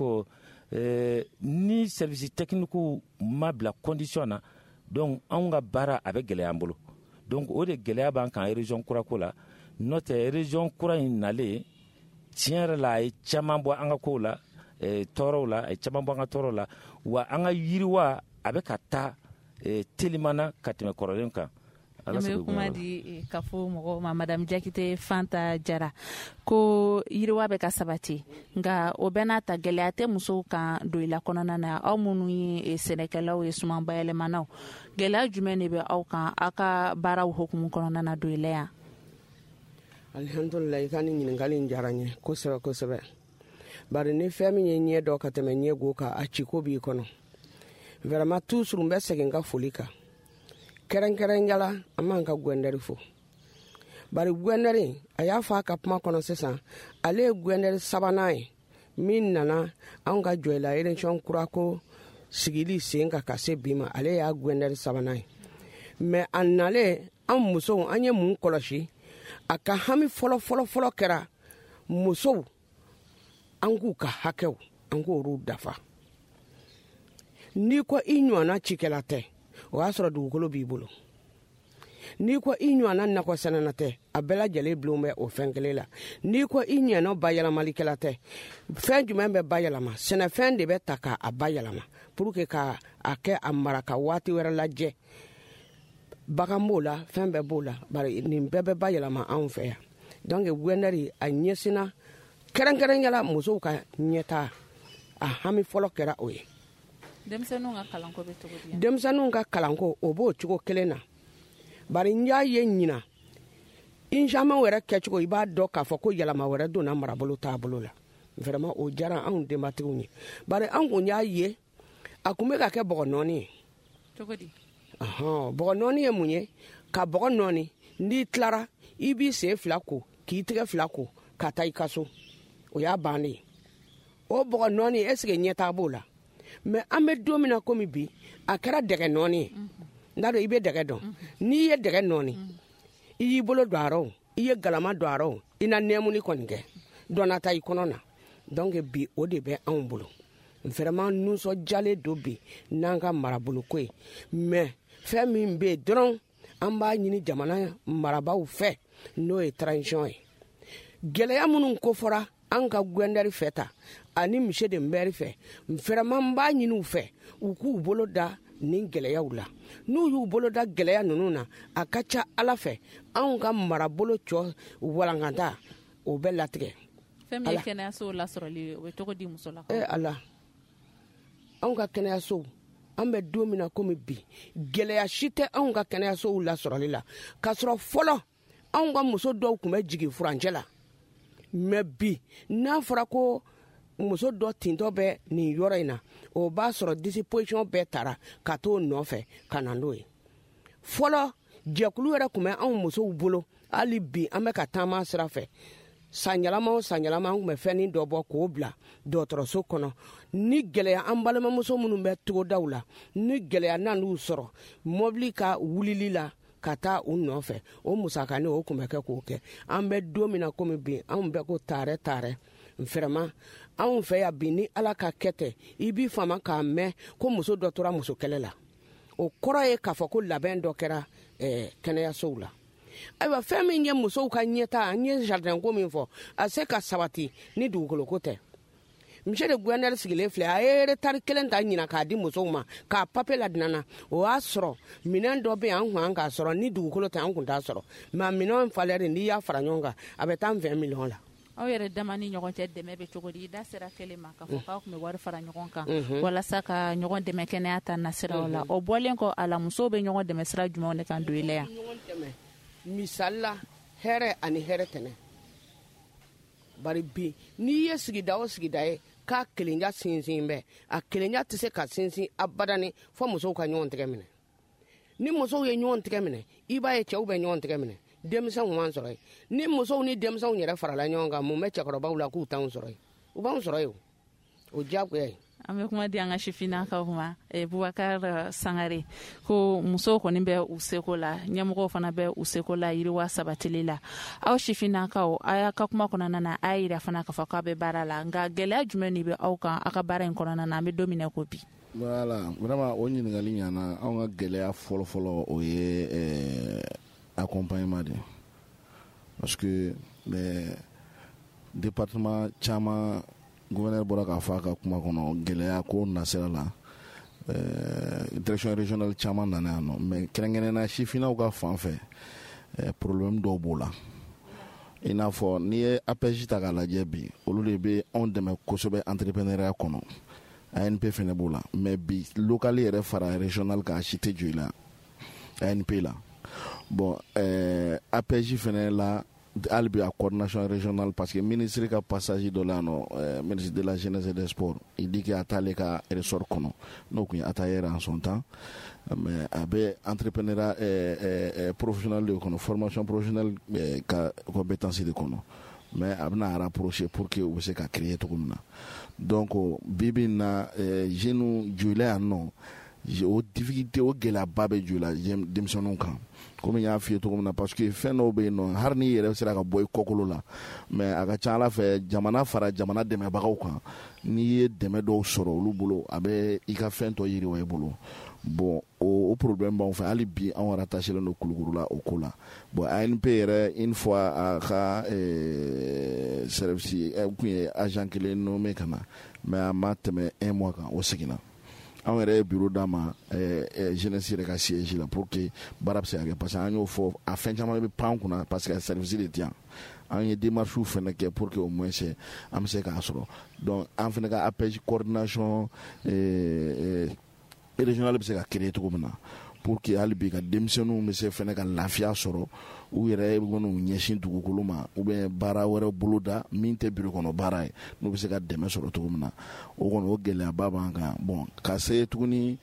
ni service technique ma bila condition na donc anw ka baara a bɛ gɛlɛya an bolo donc o de gɛlɛya b'an kan région kura ko la n'o tɛ région kura in nalen tiɲɛ yɛrɛ la a ye caman bɔ an ka kow la tɔɔrɔw la a ye caman bɔ an ka tɔɔrɔw la wa an ka yiriwa a bɛ ka taa telimana ka tɛmɛ kɔrɔlen kan. An bɛ kuma di ka fɔ mɔgɔw ma Madame Jakite Fanta Jara ko yiriwa bɛ ka sabati nka o bɛɛ n'a ta gɛlɛya tɛ musow kan Doila kɔnɔna na aw minnu ye sɛnɛkɛlaw ye suman bayɛlɛmanaw gɛlɛya jumɛn de bɛ aw kan aw ka baaraw hukumu kɔnɔna na Doila yan? Alhamdulillah i ka nin ɲininkali in diyara n ye kosɛbɛ kosɛbɛ bari ni fɛn min ye ɲɛ dɔ ka tɛmɛ ɲɛ go kan a ciko b'i kɔnɔ vraiment toujours n bɛ segin ka foli kan kɛrɛnkɛrɛnyala an m'an ka gwɛndɛri fo bari gwɛndɛri a y'a fɔ a ka kuma kɔnɔ sisan ale ye gwɛndɛri sabanan ye min nana anw ka Diola élection kura ko sigili sen kan ka se bi ma ale y'a gwɛndɛri sabanan ye mais a nalen an musow an ye mun kɔlɔsi a ka hami fɔlɔ kɛra musow an k'u ka hakɛw an k'olu dafa n'i ko i ɲɔgɔnna cikɛla tɛ o y'a sɔrɔ dugukolo b'i bolo n'i ko i ɲɔgɔnna nakɔsɛnɛna tɛ a bɛɛ lajɛlen bulon bɛ o fɛn kelen la n'i ko i ɲɛna bayɛlɛmalikɛla tɛ fɛn jumɛn bɛ bayɛlɛma sɛnɛfɛn de bɛ ta k'a bayɛlɛma pour que ka a kɛ a mara ka waati wɛrɛ lajɛ bagan b'o la fɛn bɛɛ b'o la bari nin bɛɛ bɛ bayɛlɛma anw fɛ yan donc gwɛndɛri a ɲɛsina kɛrɛnkɛrɛnyala musow ka ɲɛtaa a hami fɔlɔ kɛra o ye denmisɛnninw ka kalanko bɛ cogo di? denmisɛnninw ka kalanko o b'o cogo kelen na bari n y'a ye ɲina injaman wɛrɛ kɛcogo i b'a dɔn k'a fɔ ko yɛlɛma wɛrɛ donna marabolo taabolo la vraiment o diyara anw denbatigiw ye bari an kun y'a ye a kun bɛ ka kɛ bɔgɔ nɔɔni ye cogo di? bɔgɔ nɔɔni ye mun ye ka bɔgɔ nɔɔni n'i tilara i b'i sen fila ko k'i tɛgɛ fila ko ka taa i ka so o y'a bannen ye o bɔgɔ nɔɔni est ce que ɲɛtaa b'o la mais an bɛ don min na komi bi a kɛra dɛgɛ nɔɔni ye n'a dɔn i bɛ dɛgɛ dɔn n'i ye dɛgɛ nɔɔni i y'i bolo don a rɔ i ye galama don a rɔ i na nɛɛmuni kɔni kɛ dɔnna ta i kɔnɔ na donc bi o de bɛ anw bolo vraiment nisɔndiyalen don bi n'an ka maraboloko ye mais fɛn min bɛ yen dɔrɔn an b'a ɲini jamana marabaaw fɛ n'o ye transition ye gɛlɛya minnu kofɔra an ka gwɛndɛri fɛ ta ani monsieur de maire fɛ vraiment b'a ɲini u fɛ u k'u bolo da nin gɛlɛyaw la n'u y'u bolo da gɛlɛya ninnu na a ka ca ala fɛ anw ka marabolo cɔ walankata o bɛ latigɛ fɛn min ye kɛnɛyasow lasɔrɔli o bɛ cogo di muso la ala anw ka kɛnɛyasow an bɛ don min na komi bi gɛlɛya si tɛ anw ka kɛnɛyasow lasɔrɔli la k'a sɔrɔ fɔlɔ anw ka muso dɔw tun bɛ jigin furancɛ la mais bi n'a fɔra ko muso dɔ tintɔ bɛ nin yɔrɔ in na o b'a sɔrɔ disposition bɛɛ tara ka t'o nɔfɛ ka na n'o ye fɔlɔ jɛkulu yɛrɛ tun bɛ anw musow bolo hali bi an bɛ ka taama sira fɛ san yɛlɛma o san yɛlɛma an tun bɛ fɛnnin dɔ bɔ k'o bila dɔgɔtɔrɔso kɔnɔ ni gɛlɛya an balimamuso minnu bɛ togodaw la ni gɛlɛya nan'u sɔrɔ mɔbili ka wulili la ka taa u nɔfɛ o musakanin o tun bɛ kɛ k'o kɛ an bɛ don min na komi bi anw bɛ ko taarɛ vraiment anw fɛ yan bi ni ala ka kɛ tɛ i b'i fama k'a mɛn ko muso dɔ tora muso kɛlɛ la o kɔrɔ ye k'a fɔ ko labɛn dɔ kɛra kɛnɛyasow la ayiwa fɛn min ye musow ka ɲɛta an ye jardin ko min fɔ a se ka sabati ni dugukolo ko tɛ monsieur de gouverneur sigilen filɛ a ye retard kelen ta ɲina k'a di musow ma k'a papier ladinana o y'a sɔrɔ minɛn dɔ bɛ an kun k'a sɔrɔ ni dugukolo tɛ an kun t'a sɔrɔ mais minɛn falɛri n'i y'a fara ɲɔgɔn kan a bɛ taa 20 millions la aw yɛrɛ dama ni ɲɔgɔn cɛ dɛmɛ bɛ cogo di i da sera kelen ma k'a fɔ k'aw tun bɛ wari fara ɲɔgɔn kan walasa ka ɲɔgɔn dɛmɛ kɛnɛya ta nasiraw la o bɔlen kɔ a la musow bɛ ɲɔgɔn dɛmɛ sira jumɛnw de kan don i la yan misali la hɛrɛ ani hɛrɛ tɛnɛ bari bi n'i ye sigida o sigida ye k'a kelenya sinsin bɛ a kelenya tɛ se ka sinsin abadani fɔ musow ka ɲɔgɔn tigɛ minɛ ni musow ye ɲɔgɔn tigɛ minɛ i b'a ye cɛw bɛ ɲɔgɔn tigɛ minɛ denmisɛnw b'an sɔrɔ yen ni musow ni denmisɛnw yɛrɛ farala ɲɔgɔn kan mun bɛ cɛkɔrɔbaw la k'u t'anw sɔrɔ yen u b'anw sɔrɔ yen o diyagoya ye an bɛ kuma di an ka sifinnakaw ma Bubakari Sangare ko musow kɔni bɛ u seko la ɲɛmɔgɔw fana bɛ u seko la yiriwa sabatili la aw sifinnakaw a y'a ka kuma kɔnɔna na a y'a yira fana k'a fɔ k'a bɛ baara la nka gɛlɛya jumɛn de bɛ aw kan aw ka baara in kɔnɔna na an bɛ don min na ko bi voilà vraiment o ɲininkali ɲana anw ka gɛlɛya fɔlɔfɔlɔ o ye accompagnement de parce que les départements caman gouverneur bɔra k'a fɔ a ka kuma kɔnɔ gɛlɛya ko nasira la direction régionale caman nana yan nɔ mais kɛrɛnkɛrɛnnena sifinnaw ka fan fɛ problème dɔw b'o la i n'a fɔ n'i ye APJ ta k'a lajɛ bi olu de bɛ anw dɛmɛ kosɛbɛ entrepreneuriat kɔnɔ ANP fɛnɛ b'o la mais bi local yɛrɛ fara régional kan a si tɛ jɔ i la ANP la bon APJ fɛnɛ la hali bi a coordination régionale parce que ministre ka passage dɔ la yan nɔ ministre de la jeunesse et des sports il dit que a t'ale ka ressort kɔnɔ n'o kun ye ATAER en son temps mais a bɛ entrepreneuriat professionnel de kɔnɔ formation professionnelle ka compétence de kɔnɔ mais a bɛna rapprocher pour que u bɛ se ka créer cogo min na donc bibi na jeunes jɔyila yan nɔ o difficulté o gɛlɛyaba bɛ jɔ la denmisɛnninw kan komi n y'a f'i ye cogo min na parce que fɛn dɔw bɛ yen nɔ hali n'i yɛrɛ sera ka bɔ i kɔkolo la mais a ka ca ala fɛ jamana fara jamana dɛmɛbagaw kan n'i ye dɛmɛ dɔw sɔrɔ olu bolo a bɛ i ka fɛn tɔ yiriwa i bolo bon o problème b'anw fɛ hali bi anw rattachelen don Kulukuru la o ko la bon ANP yɛrɛ une fois a ka service kun ye agent kelen nommé ka na mais a ma tɛmɛ 1 mois kan o seginna anw yɛrɛ ye bureau d'a ma jeunesse yɛrɛ ka siège la pour que baara bɛ se ka kɛ parce que an y'o fɔ a fɛn caman bɛ pan kunna parce que service de tɛ yan an ye démarche fɛnɛ kɛ pour que au moins an bɛ se k'a sɔrɔ donc an fɛnɛ ka APJ coordination régionale bɛ se ka créer cogo min na pour que hali bi ka denmisɛnninw bɛ se fɛnɛ ka lafiya sɔrɔ u yɛrɛ bɛ n'u ɲɛsin dugukolo ma ou bien baara wɛrɛ bolo da min tɛ bureau kɔnɔ baara ye n'u bɛ se ka dɛmɛ sɔrɔ cogo min na o kɔni o gɛlɛyaba b'an kan bon ka se tuguni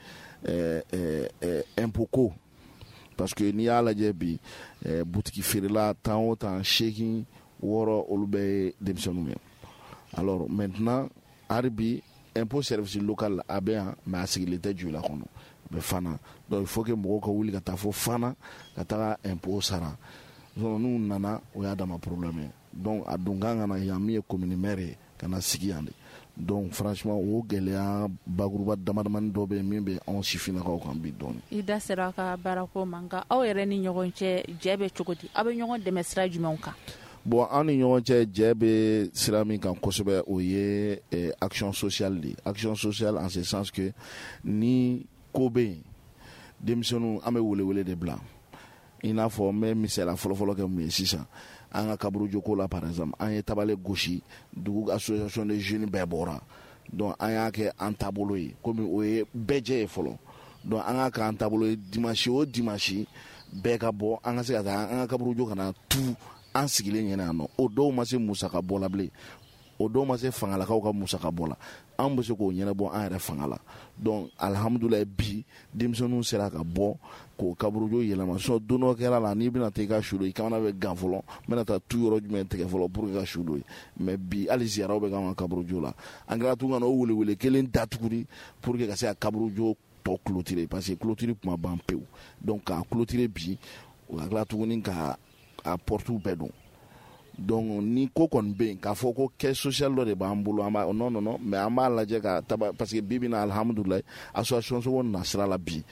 impôt ko parce que n'i y'a lajɛ bi butigi feerela tan o tan 8 6 olu bɛɛ ye denmisɛnninw ye alors maintenant hali bi impôt service local a bɛ yan mais a sigilen tɛ Joyila kɔnɔ bɛ Fana donc il faut que mɔgɔw ka wuli ka taa fo Fana ka taga impôt sara n'u nana o y'a dama problème ye donc a dun kan ka na yan min ye commune maire ye ka na sigi yan de donc franchement o gɛlɛya bakuruba damadamani dɔ bɛ yen min bɛ anw sifinnakaw kan bi dɔɔni. I da sera ka baarako ma nka aw yɛrɛ ni ɲɔgɔn cɛ jɛ bɛ cogo di aw bɛ ɲɔgɔn dɛmɛ sira jumɛnw kan. bon an ni ɲɔgɔn cɛ jɛ bɛ sira min kan kosɛbɛ o ye action sociale de action sociale en ce sens que ni ko bɛ yen denmisɛnninw an bɛ welewele de bila i n'a fɔ n bɛ misaliya fɔlɔfɔlɔ kɛ mun ye sisan an ka kaburujoko la par exemple an ye tabale gosi dugu association de jeunes bɛɛ bɔra donc an y'a kɛ an taabolo ye komi o ye bɛɛ jɛ ye fɔlɔ donc an ka kɛ an taabolo ye dimanche o dimanche bɛɛ ka bɔ an ka se ka taa an ka kaburujo ka na tu an sigilen ɲɛna yan nɔ o dɔw ma se musaka bɔ la bilen o dɔw ma se fangalakaw ka musaka bɔ la an bɛ se k'o ɲɛnabɔ an yɛrɛ fanga la donc alhamdulilayi bi denmisɛnninw sera ka bɔ k'o kaburujo yɛlɛma sinon don dɔ kɛra la n'i bɛna taa i ka su don i kamana bɛ gan fɔlɔ n bɛna taa tu yɔrɔ jumɛn tigɛ fɔlɔ pour que ka su don ye mais bi hali ziyaraw bɛ k'an ka kaburujo la an kɛra tun ka na o welewele kelen da tuguni pour que ka se ka kaburujo tɔ clôturer parce que clôture tun ma ban pewu donc k'a clôturer bi o ka tila tuguni ka a portes bɛɛ don donc ni ko kɔni bɛ yen k'a fɔ ko caisse sociale dɔ de b'an bolo an b'a non mais an b'a lajɛ ka taba parce que bi bi in na alhamdulilayi association sɔngɔ na sira la bi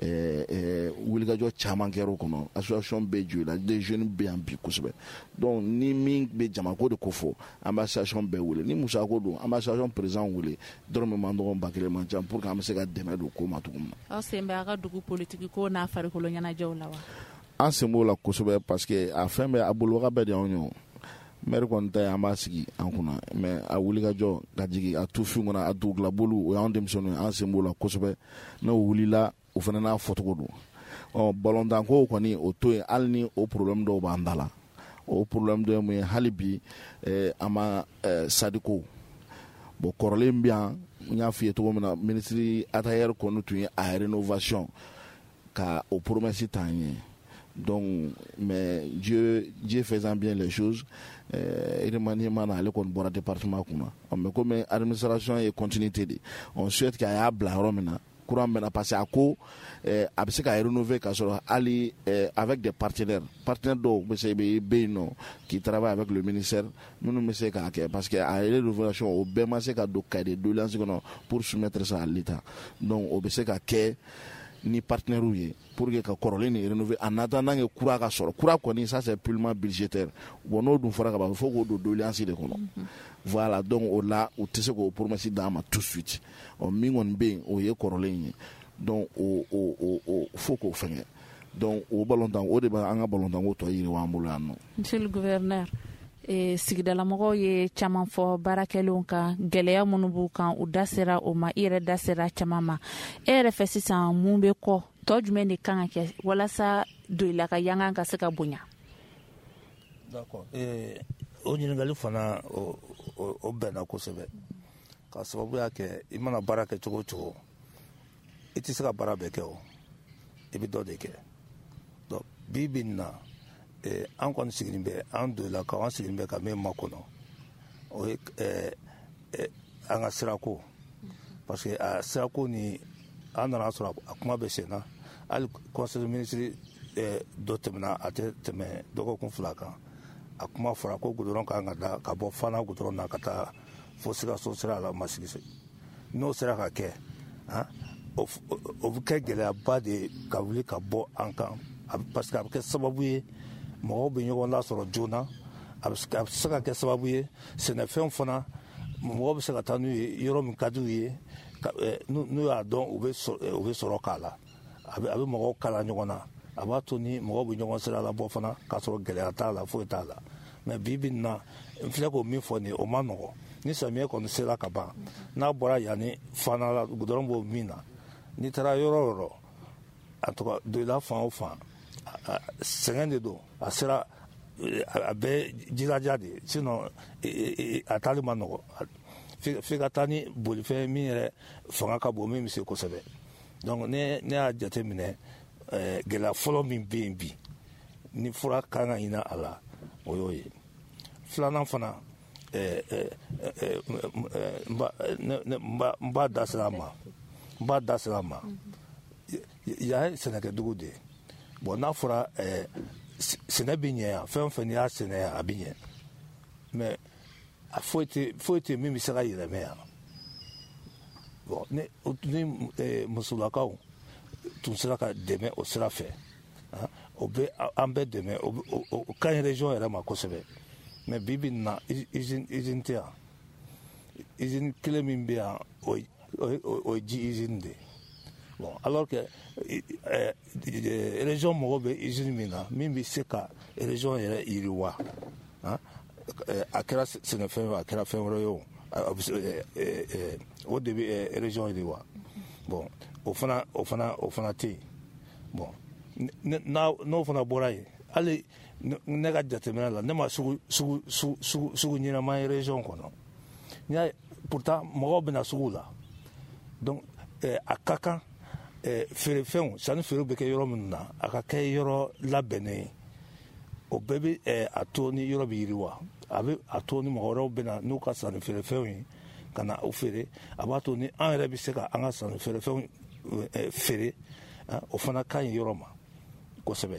wulikajɔ caman kɛra o kɔnɔ association bɛ jɔ la des jeunes bɛ yan bi kosɛbɛ donc ni min bɛ jamako de ko fɔ an bɛ association bɛɛ wele ni musako don an bɛ association président wele dɔrɔmɛ man dɔgɔ ba kelen man ca pour que an bɛ se ka dɛmɛ don ko ma cogo min na. aw sen bɛ a ka dugu politiki ko n'a farikolo ɲɛnajɛw la wa. an sen b'o la kosɛbɛ parce que a fɛn bɛɛ a bolobaga bɛɛ de y'anw ye. maire kɔni ta ye an b'a sigi an kunna mais a wulikajɔ ka jigin a tufin kɔnɔ a dugulabolu o y'an denmisɛnninw ye an sen b'o la kosɛbɛ n'o wulila o fana n'a fɔcogo don balontan ko kɔni o to yen hali ni o problème dɔw b'an da la o problème dɔ ye mun ye hali bi an ma sadiko bon kɔrɔlen bɛ yan n y'a f'i ye cogo min na ministre Atayer kɔni tun ye a rénovation ka o promesse t'an ye donc mais Dieu faisant bien les choses remaniement na ale kɔni bɔra département kunna mais comme administration ye continuité de on souhaite qu'il y a bila yɔrɔ min na courant bɛna parce que a ko a bɛ se ka rénover ka sɔrɔ hali avec des partenaires dɔw bɛ se bɛ yen nɔ qui travaille avec le ministère minnu bɛ se k'a kɛ parce que a rénovation o bɛɛ ma se ka don cahier de doléance kɔnɔ pour soumettre ça à l'État donc o bɛ se ka kɛ ni partenaires ye pour que ka kɔrɔlen ni rénover en attendant que courant ka sɔrɔ courant kɔni ça c'est purement budgétaire bon n'o dun fɔra ka ban il faut k'o don doléance de kɔnɔ voilà donc o la o tɛ se k'o promesse d'an ma tout de suite min kɔni bɛ yen o ye kɔrɔlen ye donc o faut k'o fɛngɛ donc o balontan o de b'an ka balontanko tɔ yiriwa an bolo yan nɔ. Monsieur le gouverneur sigidalamɔgɔw ye caman fɔ baarakɛlenw kan gɛlɛya minnu b'u kan u da sera o ma i yɛrɛ da sera caman ma e yɛrɛ fɛ sisan mun bɛ kɔ tɔ jumɛn de kan ka kɛ walasa doyila ka yangan ka se ka bonya. d'accord o ɲininkali fana o bɛnna kosɛbɛ ka sababuya kɛ i mana baara kɛ cogo o cogo i tɛ se ka baara bɛɛ kɛ o i bɛ dɔ de kɛ donc bi bi in na an kɔni sigilen bɛ an doyila ka an sigilen bɛ ka min makɔnɔ o ye an ka sirako parce que a sirako ni an nana sɔrɔ a kuma bɛ sen na hali conseil ministre dɔ tɛmɛna a tɛ tɛmɛ dɔgɔkun 2 kan a kuma fɔra ko goudron kan ka da ka bɔ Fana goudron na ka taa fo Sikaso sira la Masigi n'o sera ka kɛ o bɛ kɛ gɛlɛyaba de ka wuli ka bɔ an kan parce que a bɛ kɛ sababu ye mɔgɔw bɛ ɲɔgɔn lasɔrɔ joona a bɛ se ka kɛ sababu ye sɛnɛfɛnw fana mɔgɔw bɛ se ka taa n'u ye yɔrɔ min ka d'u ye n'u y'a dɔn u bɛ sɔrɔ k'a la a bɛ mɔgɔw kala ɲɔgɔn na a b'a to ni mɔgɔw bɛ ɲɔgɔn sira labɔ fana k'a sɔrɔ gɛlɛya t'a la foyi t'a la mais bi bi in na n filɛ k'o min fɔ nin ye o ma nɔgɔn ni samiyɛ kɔni sera ka ban n'a bɔra yanni Fana la goudron b'o min na n'i taara yɔrɔ o yɔrɔ en tout cas doyila fan o fan sɛgɛn de don a sera a bɛ jilaja de sinon a taali ma nɔgɔ f'i ka taa ni bolifɛn min yɛrɛ fanga ka bon min bɛ se kosɛbɛ donc ne y'a jate minɛ gɛlɛya fɔlɔ min bɛ yen bi ni fura kan ka ɲini a la o y'o ye filanan fana n b'a da sira a ma yan ye sɛnɛkɛdugu de ye bon n'a fɔra sɛnɛ bɛ ɲɛ yan fɛn o fɛn n'i y'a sɛnɛ yan a bɛ ɲɛ mais a foyi tɛ min bɛ se ka yɛlɛmɛ yan bon ni musolakaw tun sera ka dɛmɛ o sira fɛ o bɛ an bɛɛ dɛmɛ o ka ɲi région yɛrɛ ma kosɛbɛ mais bibi na usine tɛ yan usine kelen min bɛ yan o ji usine de bon alors que région mɔgɔw bɛ usine min na min bɛ se ka région yɛrɛ yiriwa a kɛra sɛnɛfɛn ye a kɛra fɛn wɛrɛ ye o de bɛ région yiriwa bon o fana tɛ yen bon n'o fana bɔra yen hali ne ka jateminɛ la ne ma sugu ɲɛnama ye région kɔnɔ n y'a ye pourtant mɔgɔw bɛna sugu la donc a ka kan feerefɛnw sanni feere bɛ kɛ yɔrɔ minnu na a ka kɛ yɔrɔ labɛnnen ye o bɛɛ bɛ a to ni yɔrɔ bɛ yiriwa a bɛ a to ni mɔgɔ wɛrɛw bɛ na n'u ka sanni feerefɛnw ye ka na o feere a b'a to ni an yɛrɛ bɛ se ka an ka sanni feerefɛnw feere o fana ka ɲi yɔrɔ ma kosɛbɛ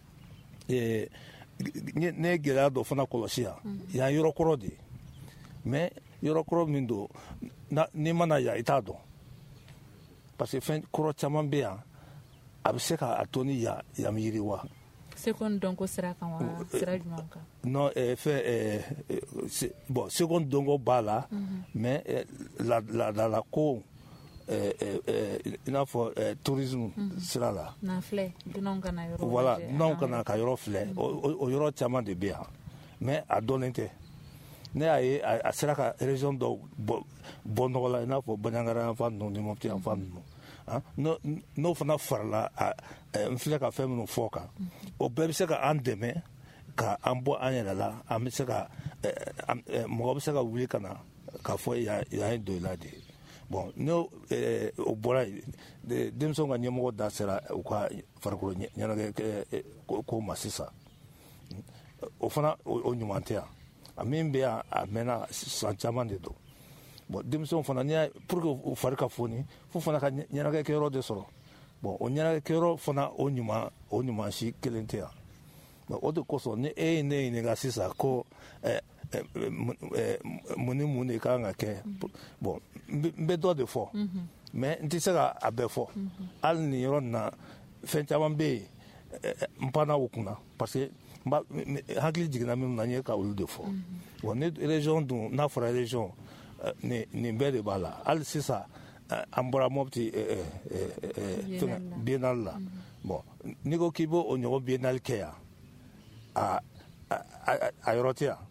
ne ye gɛlɛya dɔ fana kɔlɔsi yan yɔrɔ kɔrɔ de ye mais yɔrɔ kɔrɔ min don n'i mana yan i t'a dɔn parce que fɛn kɔrɔ caman bɛ yan a bɛ se k'a to ni yan bɛ yiriwa. seconde dɔnko sira kan wa sira jumɛn kan. non bon seconde dɔnko b'a la mais la ko i n'a fɔ tourisme sira la. na filɛ dunanw kana yɔrɔ lajɛ. voilà dunanw kana ka yɔrɔ filɛ o yɔrɔ caman de bɛ yan mais a dɔnnen tɛ ne y'a ye a sera ka région dɔw bɔ nɔgɔ la i n'a fɔ Baɲangara yan fan ninnu ni Mopti yan fan ninnu n'o fana farala n filɛ ka fɛn minnu fɔ kan o bɛɛ bɛ se ka an dɛmɛ ka an bɔ an yɛrɛ la an bɛ se ka mɔgɔ bɛ se ka wuli ka na k'a fɔ yan ye Doila de ye bon n'o bɔra yen denmisɛnw ka ɲɛmɔgɔ da sera u ka farikolo ɲɛnajɛ ko ma sisan o fana o ɲuman tɛ yan a min bɛ yan a mɛnna san caman de don bon denmisɛnw fana n'i y'a pour que u fari ka foni fo fana ka ɲɛnajɛkɛyɔrɔ de sɔrɔ bon o ɲɛnajɛkɛyɔrɔ fana o ɲuman si kelen tɛ yan bon o de kosɔn ni e ye ne ɲininka sisan ko mun ni mun de kan ka kɛ bon n bɛ dɔ de fɔ mais n tɛ se ka a bɛɛ fɔ hali nin yɔrɔ nin na fɛn caman bɛ yen n panna o kunna parce que hakili jiginna min na n ye ka olu de fɔ bon ni région dun n'a fɔra région nin bɛɛ de b'a la hali sisan an bɔra Mopti biennale la bon n'i ko k'i b'o ɲɔgɔn biennale kɛ yan a yɔrɔ tɛ yan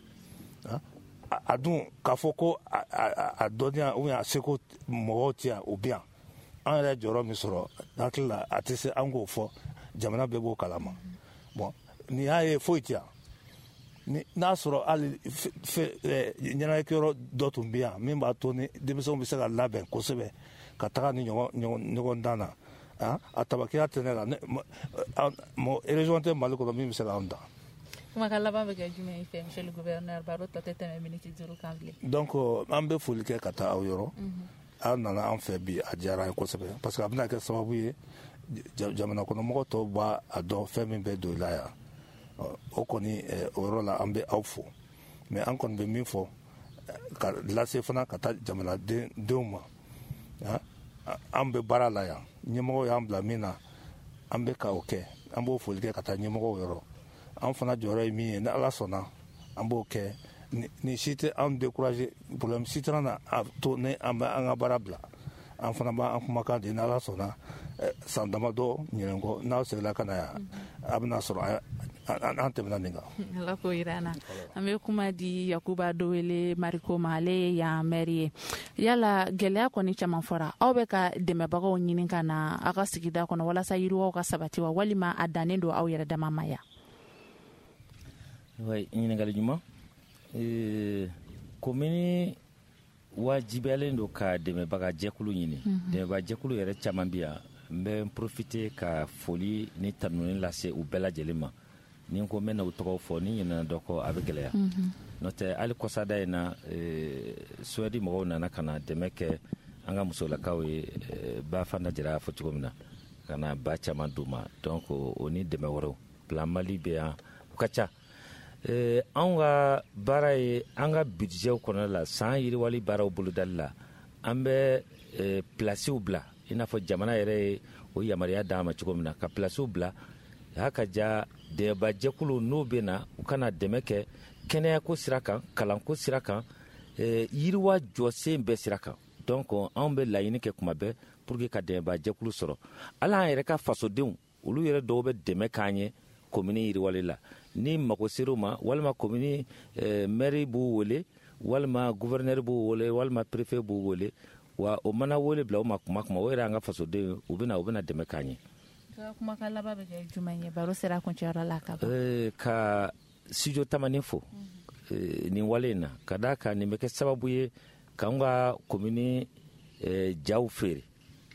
a dun k'a fɔ ko a dɔnniya ou bien a seko mɔgɔw tɛ yan o bɛ yan an yɛrɛ jɔyɔrɔ min sɔrɔ hakili la a tɛ se an k'o fɔ jamana bɛɛ b'o kalama bon nin y'a ye foyi tɛ yan n'a sɔrɔ hali ɲɛnajɛkɛyɔrɔ dɔ tun bɛ yan min b'a to ni denmisɛnw bɛ se ka labɛn kosɛbɛ ka taga ni ɲɔgɔn dan na a tabakiya tɛ ne la région tɛ Mali kɔnɔ min bɛ se k'an dan. kumakan laban bɛ kɛ jumɛn ye fɛ monsieur le gouverneur baro tɔ tɛ tɛmɛ miniti 5 kan bilen. donc an bɛ foli kɛ ka taa aw yɔrɔ aw nana an fɛ bi a diyara an ye kosɛbɛ parce que a bɛna kɛ sababu ye jamana kɔnɔmɔgɔ tɔw b'a dɔn fɛn min bɛ Doila yan o kɔni o yɔrɔ la an bɛ aw fo mais an kɔni bɛ min fɔ ka lase fana ka taa jamanadenw ma an bɛ baara la yan ɲɛmɔgɔw y'an bila min na an bɛ ka o kɛ an b'o foli kɛ ka taa ɲɛmɔgɔw yɔrɔ an fana jɔyɔrɔ ye min ye ni Ala sɔnna an b'o kɛ ni si tɛ an décourager problème si tɛ an na a to ni an bɛ an ka baara bila an fana b'an kumakan di ni Ala sɔnna san damadɔ ɲinɛ kɔ n'aw seginna ka na yan a bɛna sɔrɔ an tɛmɛna nin kan. Ala k'o jira an na an bɛ kuma di Yakuba Dowele Mariko ma ale ye yan maire ye yala gɛlɛya kɔni caman fɔra aw bɛ ka dɛmɛbagaw ɲini ka na aw ka sigida kɔnɔ walasa yiriwaw ka sabati wa walima a dannen don aw yɛrɛ dama ma yan. oui ɲininkali ɲuman commune wajibiyalen don ka dɛmɛbaga jɛkulu ɲini dɛmɛbaga jɛkulu yɛrɛ caman bɛ yan n bɛ profiter ka foli ni tanuni lase u bɛɛ lajɛlen ma ni n ko n bɛ na u tɔgɔ fɔ ni ɲinɛna dɔ kɔ a bɛ gɛlɛya n'o tɛ hali kɔsada in na Suwɛdi mɔgɔw nana ka na dɛmɛ kɛ an ka musolakaw ye ba Fana Jara y'a fɔ cogo min na ka na ba caman d'u ma donc o ni dɛmɛ wɛrɛw Plan Mali bɛ yan u ka ca anw ka baara ye an ka budgetw kɔnɔ la san yiriwali baaraw bolodali la an bɛ plasiw bila i n'a fɔ jamana yɛrɛ ye o yamaruya d'an ma cogo min na ka plasiw bila haka ja dɛmɛba jɛkulu n'u bɛ na u kana dɛmɛ kɛ kɛnɛya ko sira kan kalanko sira kan yiriwa jɔsen bɛɛ sira kan donc anw bɛ laɲini kɛ kuma bɛɛ pour que ka dɛmɛba jɛkulu sɔrɔ ala an yɛrɛ ka fasodenw olu yɛrɛ dɔw bɛ dɛmɛ k'an ye komini yiriwale la ni mago ser'u ma walima komini maire b'u wele walima gouverneur b'u wele walima préfet b'u wele wa o mana wele bila o ma kuma o yɛrɛ an ka fasodenw u bɛna dɛmɛ k'an ye. kumakan laban bɛ kɛ jumɛn ye baro sera kuncɛyɔrɔ la ka ban. Ka studio Tamani fo nin wale in na ka da kan nin bɛ kɛ sababu ye k'an ka komini jaw feere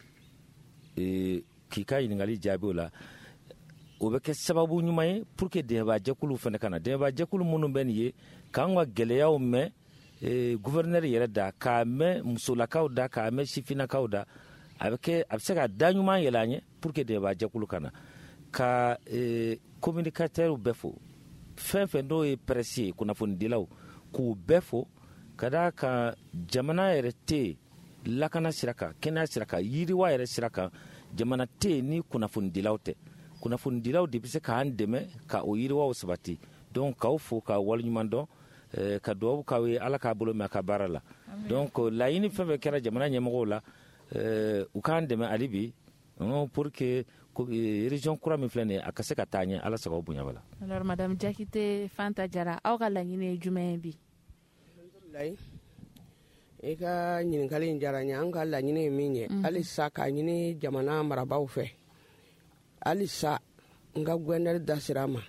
k'i ka ɲininkali jaabi o la o bɛ kɛ sababu ɲuman ye pour que dɛmɛba jɛkulu fana ka na dɛmɛba jɛkulu minnu bɛ nin ye k'an ka gɛlɛyaw mɛn gouverneur yɛrɛ da k'a mɛn musolakaw da k'a mɛn sifinnakaw da a bɛ se ka da ɲuman yɛlɛ an ye pour que dɛmɛba jɛkulu ka na ka communicateurs bɛɛ fo fɛn fɛn n'o ye presse ye kunnafonidilaw k'u bɛɛ fo ka da kan jamana yɛrɛ tɛ lakana sira kan kɛnɛya sira kan yiriwa yɛrɛ sira kan jamana tɛ ni kunnafonidilaw tɛ kunnafonidilaw de bɛ se k'an dɛmɛ ka o yiriwaw sabati donc k'aw fo ka waleɲuman dɔn ka duwawu k'aw ye ala k'a bolo mɛn a ka baara la donc laɲini fɛn fɛn kɛra jamana ɲɛmɔgɔw la u k'an dɛmɛ hali bi pour que région kura min filɛ nin ye a ka se ka taa ɲɛ ala sago bonya bala. alors madame Jakite Fanta Jara aw ka laɲini ye jumɛn ye bi. i ka ɲininkali in diyara n ye an ka laɲini ye min ye halisa k'a ɲini jamana marabaaw fɛ halisa n ka gouverneur da sira a ma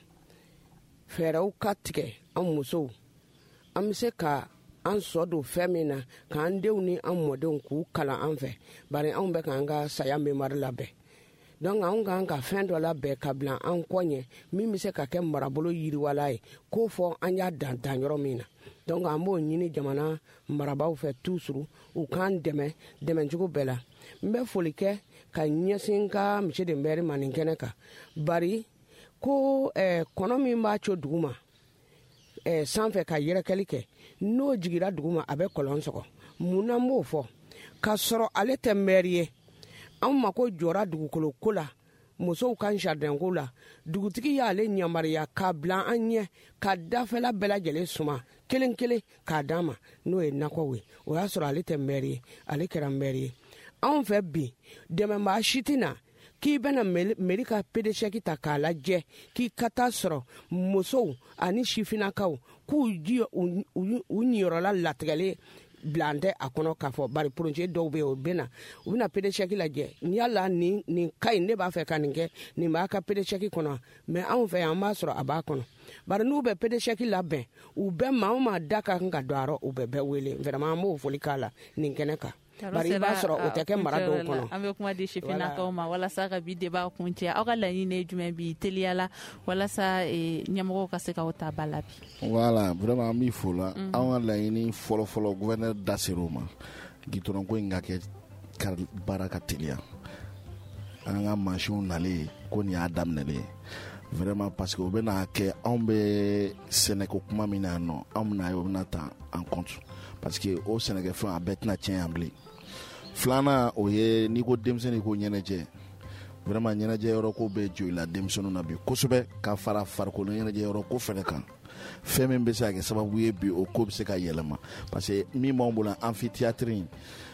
fɛɛrɛw ka tigɛ an musow an bɛ se ka an sɔ don fɛn min na k'an denw ni an mɔdenw k'u kalan an fɛ bari anw bɛ k'an ka saya mémoire labɛn donc anw k'an ka fɛn dɔ labɛn ka bila an kɔ ɲɛ min bɛ se ka kɛ marabolo yiriwala ye k'o fɔ an y'a dan yɔrɔ min na donc an b'o ɲini jamana marabaaw fɛ toujours u k'an dɛmɛ cogo bɛɛ la n bɛ foli kɛ ka ɲɛsin ka monsieur de maire ma nin kɛnɛ kan bari ko kɔnɔ min b'a co dugu ma sanfɛ ka yɛrɛkɛli kɛ n'o jigira dugu ma a bɛ kɔlɔn sɔgɔ mun na n b'o fɔ k'a sɔrɔ ale tɛ maire ye anw mako jɔra dugukolo ko la musow ka jardin ko la dugutigi y'ale ɲamariya k'a bila an ɲɛ ka dafɛla bɛɛ lajɛlen suma kelen kelen k'a d'an ma n'o ye nakɔw ye o y'a sɔrɔ ale tɛ maire ye ale kɛra maire ye anw fɛ bi dɛmɛbaa si tɛ na k'i bɛna mairie ka pédéchèque ta k'a lajɛ k'i ka taa sɔrɔ musow ani sifinnakaw k'u ji u ɲiyɔrɔla latigɛlen bilan tɛ a kɔnɔ k'a fɔ bari projet dɔw bɛ yen u bɛna pédéchèque lajɛ ni yala nin ka ɲi ne b'a fɛ ka nin kɛ nin b'a ka pédéchèque kɔnɔ mais anw fɛ yan an b'a sɔrɔ a b'a kɔnɔ bari n'u bɛ pédéchèque labɛn u bɛɛ maa o maa da ka kan ka don a rɔ u bɛɛ bɛɛ wele vraiment an b'o foli k'a la nin kɛnɛ kan bari i b'a sɔrɔ o tɛ kɛ mara dɔw kɔnɔ. an bɛ kuma di sifinnakaw ma walasa ka bi débat kuncɛ aw ka laɲini ye jumɛn bi teliyala walasa ɲɛmɔgɔw ka se k'aw ta ba la bi. voilà vraiment an b'i fo la an ka laɲini fɔlɔfɔlɔ gouverneur da ser'o ma gitɔrɔn ko in ka kɛ baara ka teliya an ka mansinw nalen ko nin y'a daminɛlen vraiment parce que o bɛna kɛ anw bɛ sɛnɛko kuma min na yan nɔ anw bɛna ye o bɛna ta en compte parce que o sɛnɛkɛfɛn a bɛɛ tɛna tiɲɛ yan bilen filanan o ye n'i ko denmisɛnnin ko ɲɛnajɛ vraiment ɲɛnajɛ yɔrɔ ko bɛ jɔ i la denmisɛnninw na bi kosɛbɛ ka fara farikolo ɲɛnajɛ yɔrɔ ko fɛnɛ kan fɛn min bɛ se ka kɛ sababu ye bi o ko bɛ se ka yɛlɛma parce que min b'anw bolo amphithéâtre in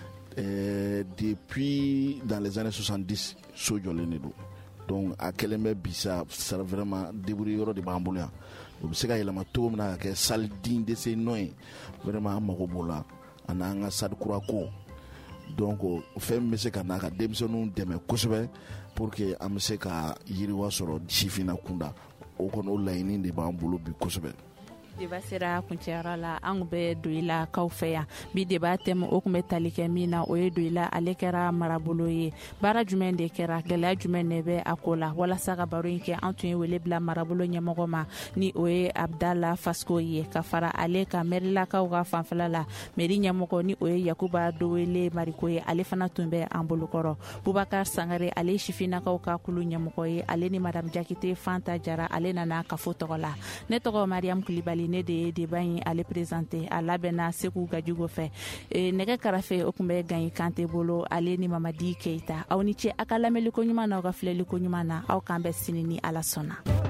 depuis dans les années 70 so jɔlen de don donc a kɛlen bɛ bi sa vraiment débrouille yɔrɔ de b'an bolo yan o bɛ se ka yɛlɛma cogo min na ka kɛ salle digne de ce nom ye vraiment an mago b'o la ani an ka stade kura ko donc fɛn min bɛ se ka n'a ka denmisɛnninw dɛmɛ kosɛbɛ pour que an bɛ se ka yiriwa sɔrɔ sifinna kunda o kɔni o laɲini de b'an bolo bi kosɛbɛ. débat sera kuncɛyɔrɔ la an bɛ don i la kaw fɛ yan bi débat thème o tun bɛ tali kɛ min na o ye don i la ale kɛra marabolo ye baara jumɛn de kɛra gɛlɛya jumɛn de bɛ a ko la walasa ka baro in kɛ an tun ye wele bila marabolo ɲɛmɔgɔ ma ni o ye Abdala Fasko ye ka fara ale ka mairilakaw ka fanfɛla la mairie ɲɛmɔgɔ ni o ye Yakuba Dowele Mariko ye ale fana tun bɛ an bolokɔrɔ Bubakar Sangare ale ye sifinnakaw ka kulu ɲɛmɔgɔ ye ale ni madame Jakite Fanta Jara ale nana kafo tɔgɔ la ne tɔgɔ Mariam Kulibali ne de ye débat in ale présenté a labɛnna Seku Gajugo fɛ nɛgɛ karafe o tun bɛ Gayi Kante bolo ale ni Mamadi Keita aw ni ce a ka lamɛnliko ɲuman na aw ka filɛliko ɲuman na aw k'an bɛ sini ni Ala sɔnna.